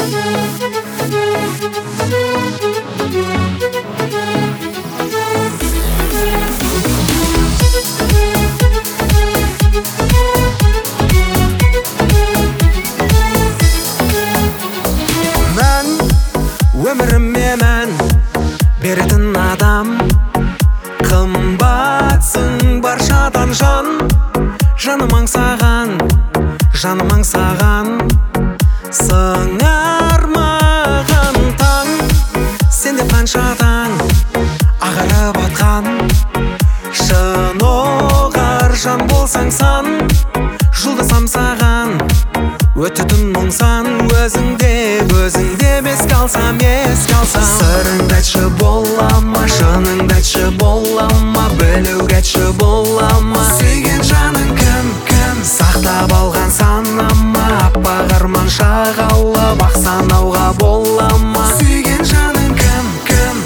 Өміріме мән беретін адам, қымбатсың баршадан жан. Жаным аңсаған, жаным аңсаған, сыңар маған таң. Сенде қанша таң ағарып атқан, шын оғар жан болсаң сан. Жұлдызым саған өтетін мұңсан, өзіңде еске алсам, еске алсам. Сырыңды айтшы бола ма, шыныңды айтшы бола ма, білуге айтшы бола ма. Сүйген жаның кім, кім, сақтап алған санама, аппақ арман шағалып ақ санауға бола ма. Сүйген жаның кім, кім.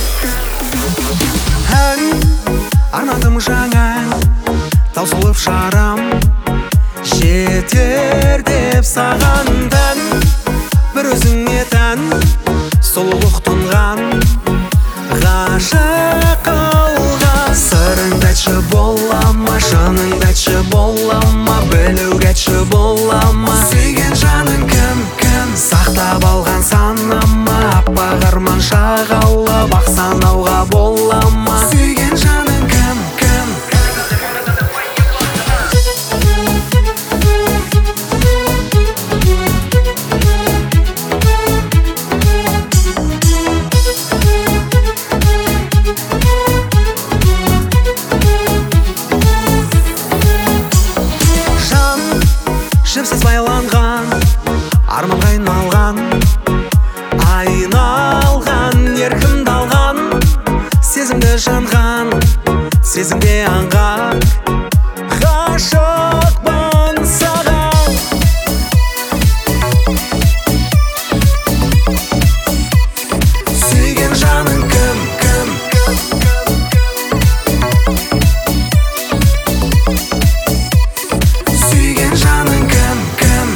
Ән армандым жаңа, таусылып шарам, жетер деп саған тән. Бір өзіңе тән сұлулық тұнған, ғашық қылған. Сырыңды айтшы бола ма, шыныңды айтшы бола ма, білуге айтшы бола ма. Сүйген жаның кім, кім, сақтап алған санама, аппақ арман шағалып ақ санауға бола ма. Сүйген жаның кім, кім. Жіпсіз байланған, арманға айналған, айналған, еркімді алған. Сезімді жанған, сезімде аңғақ, ғашықпын саған. Сүйген жаның кім, кім. Сүйген жаның кім, кім.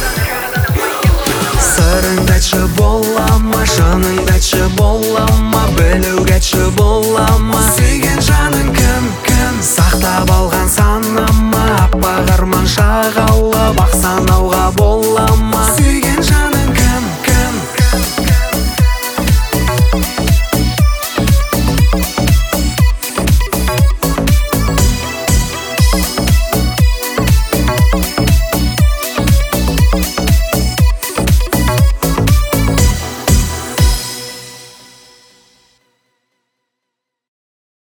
Сырыңды айтшы бола ма, шыныңды айтшы бола ма, білуге айтшы бола ма. Сүйген жаның кім, кім, сақтап алған санама, аппақ арман шағалып ақ